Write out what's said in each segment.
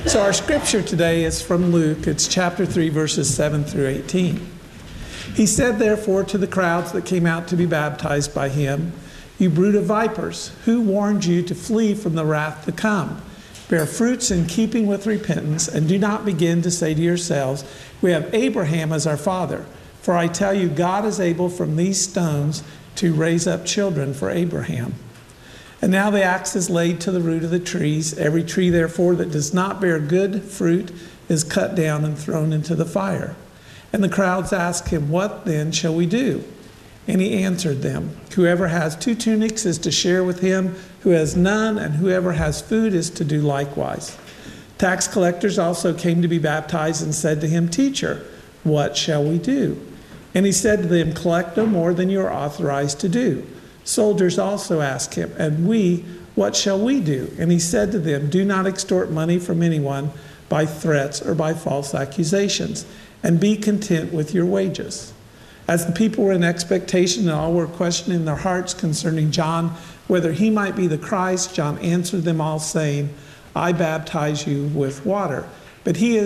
So our scripture today is from Luke. It's chapter 3, verses 7 through 18. He said, therefore, to the crowds that came out to be baptized by him, "You brood of vipers, who warned you to flee from the wrath to come? Bear fruits in keeping with repentance, and do not begin to say to yourselves, 'We have Abraham as our father.' For I tell you, God is able from these stones to raise up children for Abraham. And now the axe is laid to the root of the trees. Every tree, therefore, that does not bear good fruit is cut down and thrown into the fire." And the crowds asked him, "What then shall we do?" And he answered them, "Whoever has 2 tunics is to share with him who has none, and whoever has food is to do likewise." Tax collectors also came to be baptized and said to him, "Teacher, what shall we do?" And he said to them, "Collect no more than you are authorized to do." Soldiers also asked him, "And we, what shall we do?" And he said to them, "Do not extort money from anyone by threats or by false accusations, and be content with your wages." As the people were in expectation and all were questioning in their hearts concerning John, whether he might be the Christ, John answered them all, saying, "I baptize you with water, but he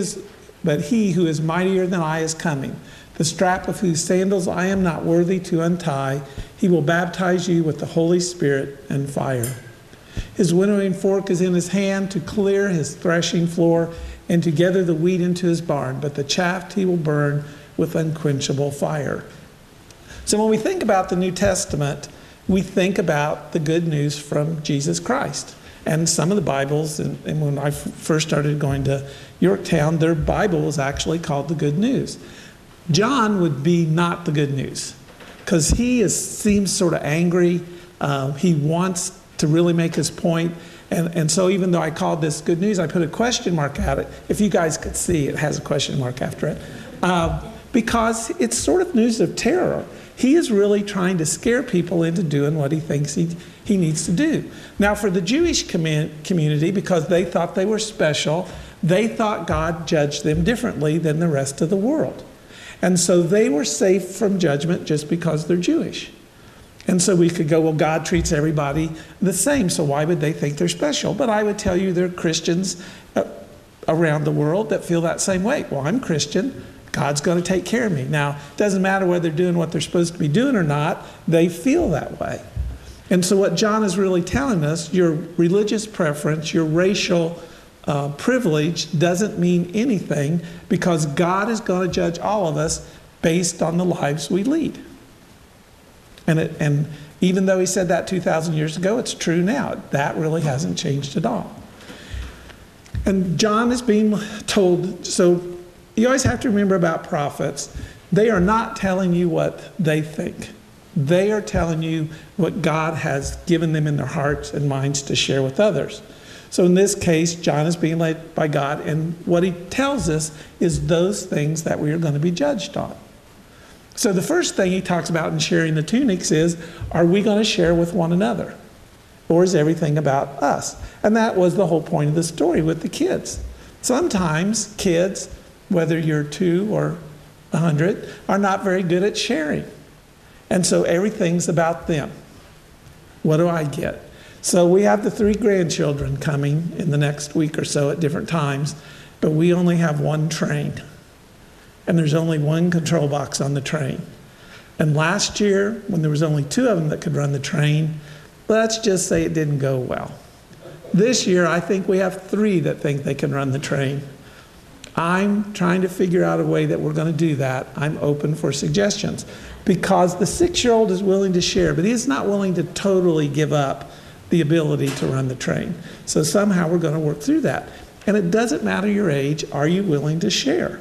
who is mightier than I is coming, the strap of whose sandals I am not worthy to untie. He will baptize you with the Holy Spirit and fire. His winnowing fork is in his hand to clear his threshing floor and to gather the wheat into his barn, but the chaff he will burn with unquenchable fire." So when we think about the New Testament, we think about the good news from Jesus Christ. And some of the Bibles, and when I first started going to Yorktown, their Bible was actually called the Good News. John would be not the good news, because seems sort of angry. He wants to really make his point. And so even though I called this good news, I put a question mark at it. If you guys could see, it has a question mark after it. Because it's sort of news of terror. He is really trying to scare people into doing what he thinks he needs to do. Now for the Jewish community, because they thought they were special, they thought God judged them differently than the rest of the world. And so they were safe from judgment just because they're Jewish. And so we could go, well, God treats everybody the same, so why would they think they're special? But I would tell you there are Christians around the world that feel that same way. Well, I'm Christian. God's going to take care of me. Now, it doesn't matter whether they're doing what they're supposed to be doing or not. They feel that way. And so what John is really telling us, your religious preference, your racial privilege doesn't mean anything, because God is going to judge all of us based on the lives we lead. And even though he said that 2,000 years ago, it's true now. That really hasn't changed at all. And John is being told, so you always have to remember about prophets, they are not telling you what they think. They are telling you what God has given them in their hearts and minds to share with others. So in this case, John is being led by God, and what he tells us is those things that we are going to be judged on. So the first thing he talks about in sharing the tunics is, are we going to share with one another? Or is everything about us? And that was the whole point of the story with the kids. Sometimes kids, whether you're 2 or 100, are not very good at sharing. And so everything's about them. What do I get? So we have the 3 grandchildren coming in the next week or so at different times, but we only have 1 train. And there's only 1 control box on the train. And last year, when there was only 2 of them that could run the train, let's just say it didn't go well. This year, I think we have 3 that think they can run the train. I'm trying to figure out a way that we're going to do that. I'm open for suggestions, because the 6-year-old is willing to share, but he's not willing to totally give up the ability to run the train. So somehow we're going to work through that. And it doesn't matter your age, are you willing to share?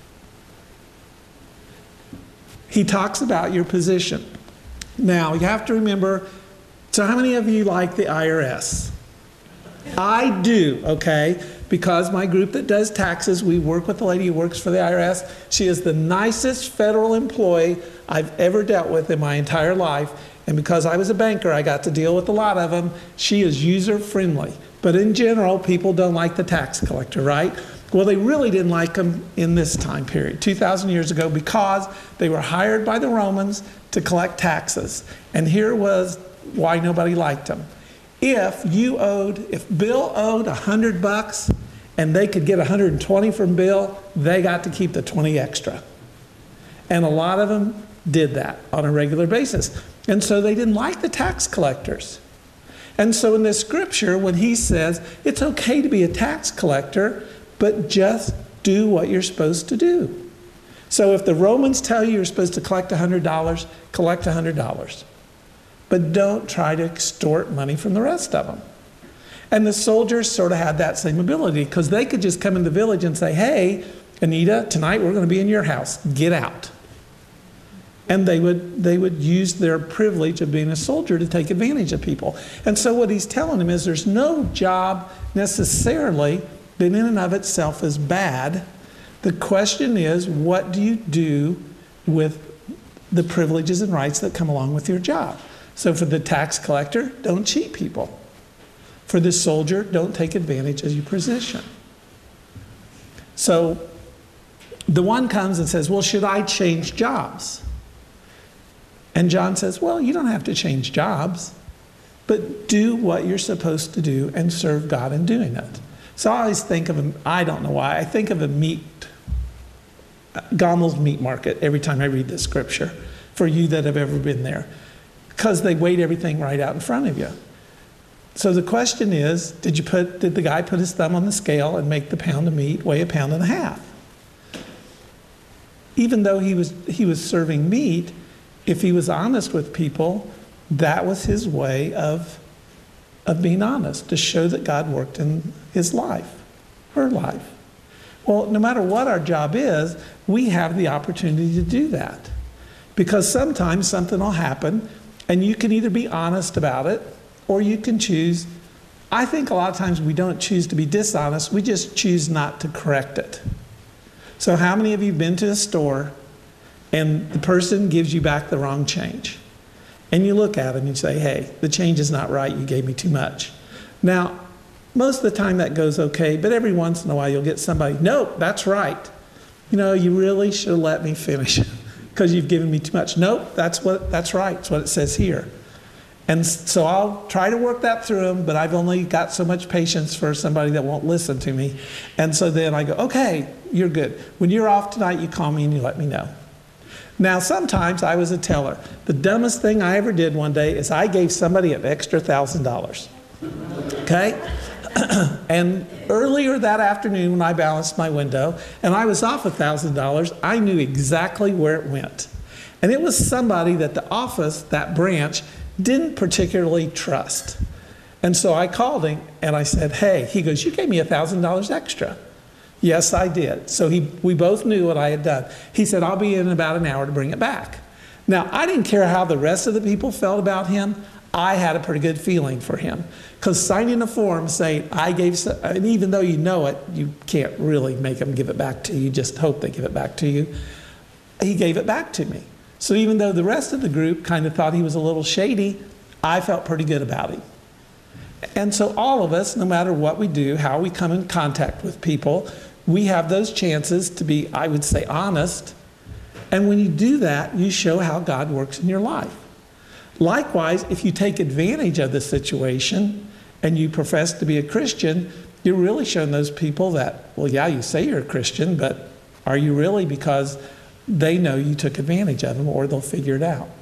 He talks about your position. Now, you have to remember, so how many of you like the IRS? I do, okay? Because my group that does taxes, we work with the lady who works for the IRS. She is the nicest federal employee I've ever dealt with in my entire life. And because I was a banker, I got to deal with a lot of them. She is user-friendly. But in general, people don't like the tax collector, right? Well, they really didn't like them in this time period, 2,000 years ago, because they were hired by the Romans to collect taxes. And here was why nobody liked them. If Bill owed $100 and they could get 120 from Bill, they got to keep the 20 extra. And a lot of them did that on a regular basis. And so they didn't like the tax collectors. And so in this scripture, when he says, it's okay to be a tax collector, but just do what you're supposed to do. So if the Romans tell you you're supposed to collect $100, collect $100. But don't try to extort money from the rest of them. And the soldiers sort of had that same ability, because they could just come in the village and say, hey, Anita, tonight we're going to be in your house. Get out. And they would use their privilege of being a soldier to take advantage of people. And so what he's telling them is there's no job necessarily that in and of itself is bad. The question is, what do you do with the privileges and rights that come along with your job? So for the tax collector, don't cheat people. For the soldier, don't take advantage of your position. So the one comes and says, well, should I change jobs? And John says, well, you don't have to change jobs, but do what you're supposed to do and serve God in doing it. So I always think of I don't know why, I think of Gommel's meat market every time I read this scripture, for you that have ever been there, because they weighed everything right out in front of you. So the question is, did the guy put his thumb on the scale and make the pound of meat weigh 1.5 pounds? Even though he was serving meat, if he was honest with people, that was his way of being honest, to show that God worked in his life, her life. Well, no matter what our job is, we have the opportunity to do that. Because sometimes something will happen, and you can either be honest about it, or you can choose. I think a lot of times we don't choose to be dishonest, we just choose not to correct it. So how many of you have been to a store and the person gives you back the wrong change? And you look at them and you say, hey, the change is not right, you gave me too much. Now, most of the time that goes okay, but every once in a while you'll get somebody, nope, that's right. You know, you really should have let me finish because you've given me too much. Nope, that's right, it's what it says here. And so I'll try to work that through them, but I've only got so much patience for somebody that won't listen to me. And so then I go, okay, you're good. When you're off tonight, you call me and you let me know. Now, sometimes I was a teller. The dumbest thing I ever did one day is I gave somebody an extra $1,000. Okay? And earlier that afternoon when I balanced my window and I was off $1,000, I knew exactly where it went. And it was somebody that the office, that branch, didn't particularly trust. And so I called him and I said, hey, he goes, you gave me $1,000 extra. Yes, I did. So we both knew what I had done. He said, I'll be in about an hour to bring it back. Now, I didn't care how the rest of the people felt about him. I had a pretty good feeling for him. Because signing a form saying, and even though you know it, you can't really make them give it back to you. You just hope they give it back to you. He gave it back to me. So even though the rest of the group kind of thought he was a little shady, I felt pretty good about him. And so all of us, no matter what we do, how we come in contact with people, we have those chances to be, I would say, honest. And when you do that, you show how God works in your life. Likewise, if you take advantage of the situation and you profess to be a Christian, you're really showing those people that, well, yeah, you say you're a Christian, but are you really? Because they know you took advantage of them, or they'll figure it out.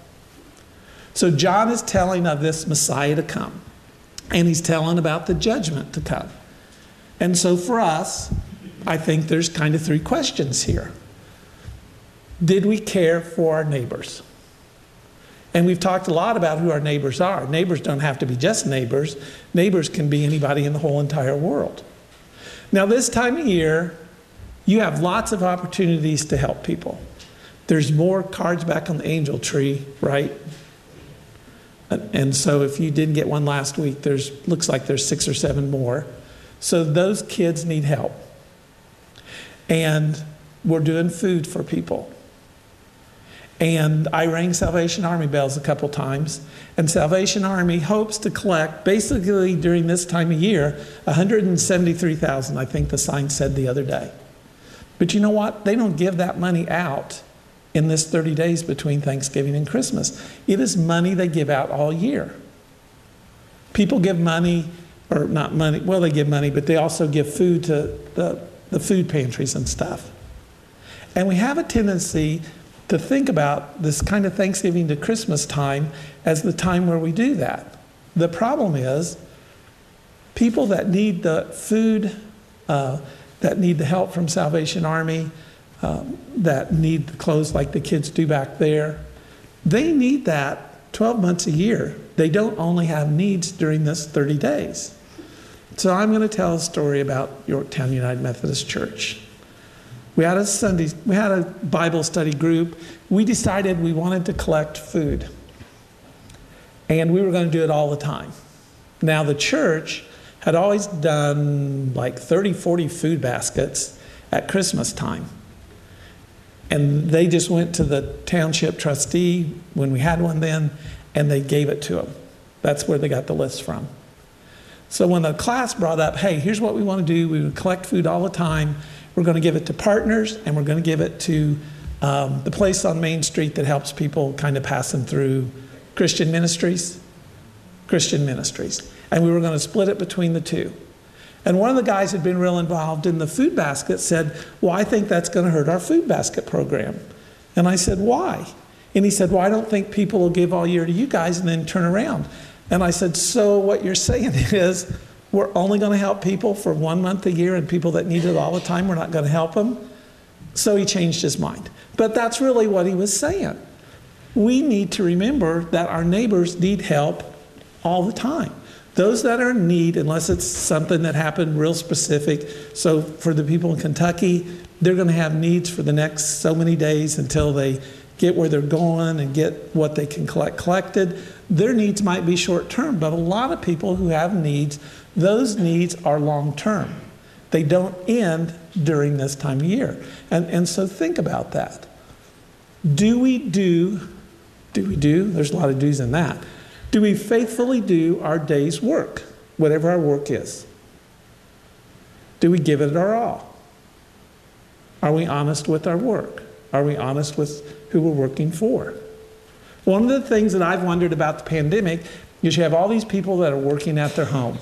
So John is telling of this Messiah to come, and he's telling about the judgment to come. And so for us, I think there's kind of 3 questions here. Did we care for our neighbors? And we've talked a lot about who our neighbors are. Neighbors don't have to be just neighbors. Neighbors can be anybody in the whole entire world. Now, this time of year, you have lots of opportunities to help people. There's more cards back on the angel tree, right? And so if you didn't get one last week, looks like there's 6 or 7 more. So those kids need help. And we're doing food for people. And I rang Salvation Army bells a couple times. And Salvation Army hopes to collect, basically during this time of year, $173,000, I think the sign said the other day. But you know what? They don't give that money out in this 30 days between Thanksgiving and Christmas. It is money they give out all year. People give money or not money, well, they give money, but they also give food to the food pantries and stuff. And we have a tendency to think about this kind of Thanksgiving to Christmas time as the time where we do that. The problem is people that need the food, that need the help from Salvation Army, that need the clothes like the kids do back there, they need that 12 months a year. They don't only have needs during this 30 days. So I'm going to tell a story about Yorktown United Methodist Church. We had a Bible study group. We decided we wanted to collect food. And we were going to do it all the time. Now the church had always done like 30, 40 food baskets at Christmas time. And they just went to the township trustee when we had one then, and they gave it to him. That's where they got the list from. So when the class brought up, hey, here's what we want to do. We would collect food all the time. We're going to give it to partners, and we're going to give it to the place on Main Street that helps people kind of passing through Christian ministries. And we were going to split it between the two. And one of the guys who had been real involved in the food basket said, well, I think that's going to hurt our food basket program. And I said, why? And he said, well, I don't think people will give all year to you guys and then turn around. And I said, so what you're saying is we're only going to help people for 1 month a year, and people that need it all the time, we're not going to help them? So he changed his mind. But that's really what he was saying. We need to remember that our neighbors need help all the time. Those that are in need, unless it's something that happened real specific. So for the people in Kentucky, they're going to have needs for the next so many days until they get where they're going and get what they can collected. Their needs might be short term, but a lot of people who have needs, those needs are long term. They don't end during this time of year. And so think about that. Do we do, there's a lot of do's in that. Do we faithfully do our day's work, whatever our work is? Do we give it our all? Are we honest with our work? Are we honest with who we're working for? One of the things that I've wondered about the pandemic is you have all these people that are working at their home.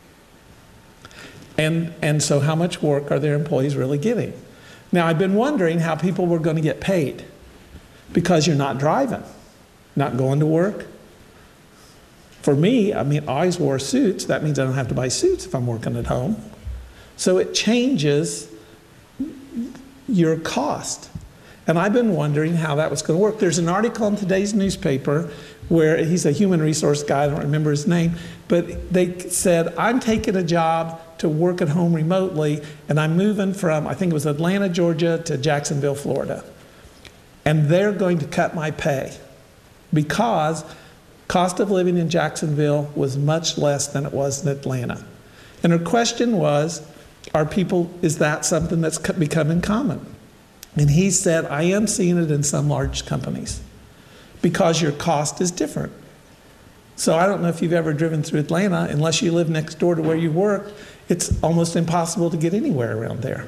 And so how much work are their employees really getting? Now, I've been wondering how people were going to get paid because you're not driving, not going to work. For me, I always wore suits. That means I don't have to buy suits if I'm working at home. So it changes your cost. And I've been wondering how that was going to work. There's an article in today's newspaper where he's a human resource guy, I don't remember his name, but they said, I'm taking a job to work at home remotely, and I'm moving from, I think it was Atlanta, Georgia, to Jacksonville, Florida. And they're going to cut my pay because cost of living in Jacksonville was much less than it was in Atlanta. And her question was, is that something that's becoming common? And he said, I am seeing it in some large companies because your cost is different. So I don't know if you've ever driven through Atlanta. Unless you live next door to where you work, it's almost impossible to get anywhere around there.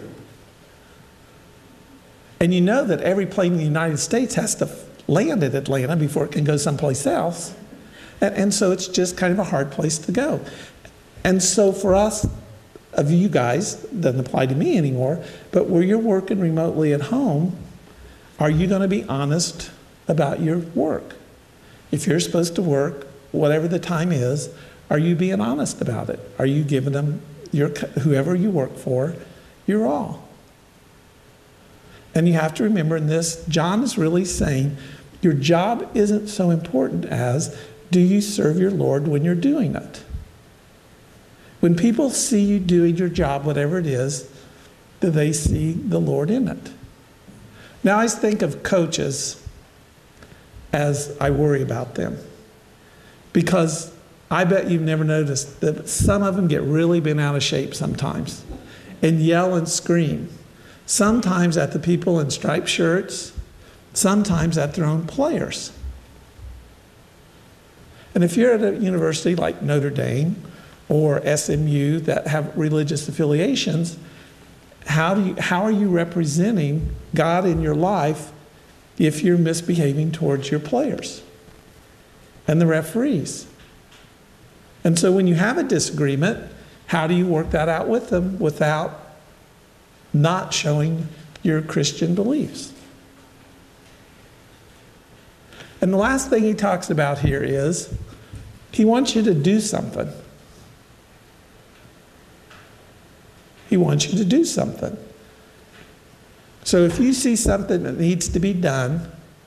And you know that every plane in the United States has to land at Atlanta before it can go someplace else. And so it's just kind of a hard place to go. And so for us, of you guys, doesn't apply to me anymore, but where you're working remotely at home, are you going to be honest about your work? If you're supposed to work, whatever the time is, are you being honest about it? Are you giving them, whoever you work for, your all? And you have to remember in this, John is really saying, your job isn't so important as, do you serve your Lord when you're doing it? When people see you doing your job, whatever it is, do they see the Lord in it? Now I think of coaches as I worry about them. Because I bet you've never noticed that some of them get really bent out of shape sometimes and yell and scream. Sometimes at the people in striped shirts, sometimes at their own players. And if you're at a university like Notre Dame or SMU that have religious affiliations, how are you representing God in your life if you're misbehaving towards your players and the referees? And so when you have a disagreement, how do you work that out with them without not showing your Christian beliefs? And the last thing he talks about here is he wants you to do something. He wants you to do something. So if you see something that needs to be done,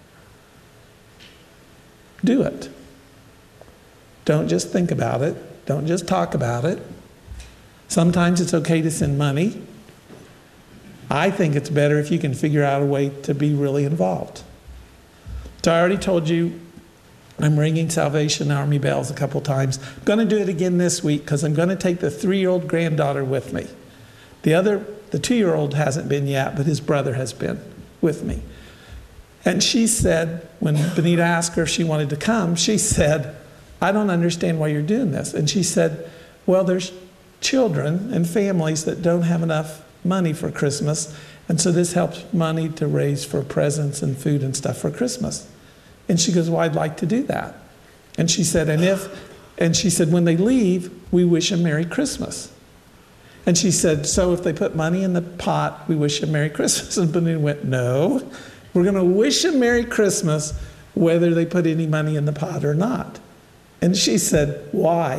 do it. Don't just think about it. Don't just talk about it. Sometimes it's okay to send money. I think it's better if you can figure out a way to be really involved. So I already told you I'm ringing Salvation Army bells a couple times. I'm going to do it again this week because I'm going to take the 3-year-old granddaughter with me. The 2-year-old hasn't been yet, but his brother has been with me. And she said, when Benita asked her if she wanted to come, she said, I don't understand why you're doing this. And she said, well, there's children and families that don't have enough money for Christmas, and so this helps money to raise for presents and food and stuff for Christmas. And she goes, well, I'd like to do that. And she said, and she said, when they leave, we wish them Merry Christmas. And she said, so if they put money in the pot, we wish them Merry Christmas. And Benita went, no, we're going to wish them Merry Christmas whether they put any money in the pot or not. And she said, why?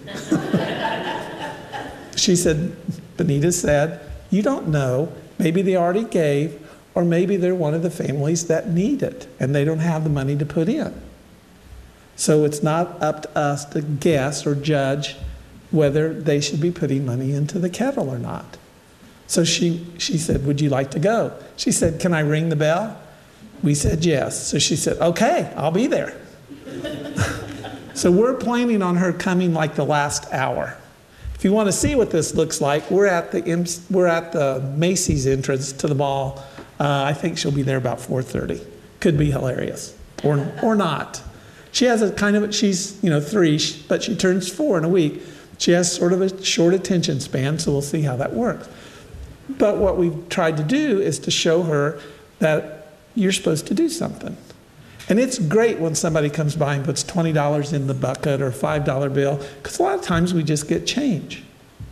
She said, Benita said, you don't know. Maybe they already gave, or maybe they're one of the families that need it, and they don't have the money to put in. So it's not up to us to guess or judge whether they should be putting money into the kettle or not. So she said, would you like to go? She said, can I ring the bell? We said yes. So she said, okay, I'll be there. So we're planning on her coming like the last hour. If you want to see what this looks like, we're at the Macy's entrance to the mall. I think she'll be there about 4:30. Could be hilarious, or not. She has a kind of, she's 3, but she turns 4 in a week. She has sort of a short attention span, so we'll see how that works. But what we've tried to do is to show her that you're supposed to do something. And it's great when somebody comes by and puts $20 in the bucket or a $5 bill, because a lot of times we just get change.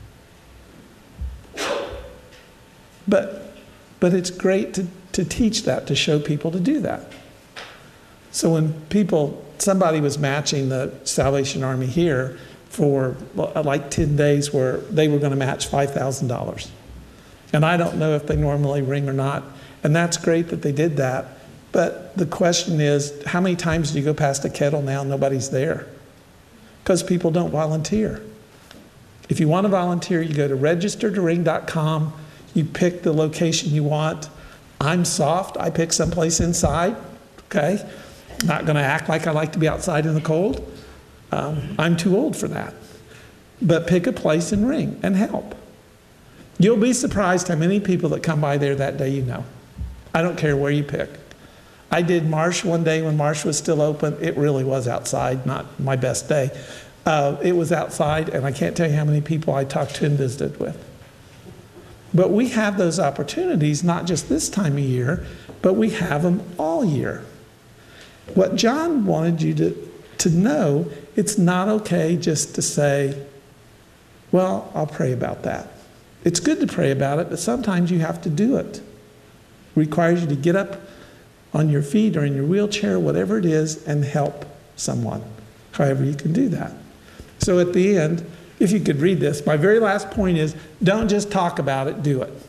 But it's great to teach that, to show people to do that. So when somebody was matching the Salvation Army here for like 10 days where they were going to match $5,000. And I don't know if they normally ring or not. And that's great that they did that. But the question is, how many times do you go past a kettle now and nobody's there? Because people don't volunteer. If you want to volunteer, you go to registertoring.com. You pick the location you want. I'm soft. I pick someplace inside. Okay? Not going to act like I like to be outside in the cold. I'm too old for that. But pick a place and ring and help. You'll be surprised how many people that come by there that day you know. I don't care where you pick. I did Marsh one day when Marsh was still open. It really was outside, not my best day. It was outside, and I can't tell you how many people I talked to and visited with. But we have those opportunities, not just this time of year, but we have them all year. What John wanted you to know, it's not okay just to say, well, I'll pray about that. It's good to pray about it, but sometimes you have to do it. It requires you to get up on your feet or in your wheelchair, whatever it is, and help someone, however you can do that. So at the end, if you could read this, my very last point is, don't just talk about it, do it.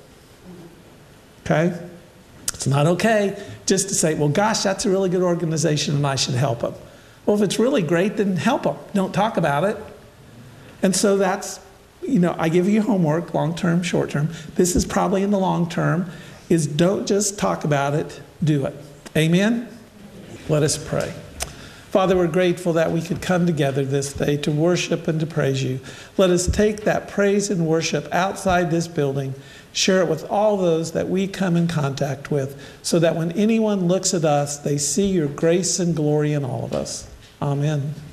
Okay? It's not okay just to say, well, gosh, that's a really good organization and I should help them. Well, if it's really great, then help them. Don't talk about it. And so that's, I give you homework, long-term, short-term. This is probably in the long term, is don't just talk about it, do it. Amen? Let us pray. Father, we're grateful that we could come together this day to worship and to praise you. Let us take that praise and worship outside this building, share it with all those that we come in contact with, so that when anyone looks at us, they see your grace and glory in all of us. Amen.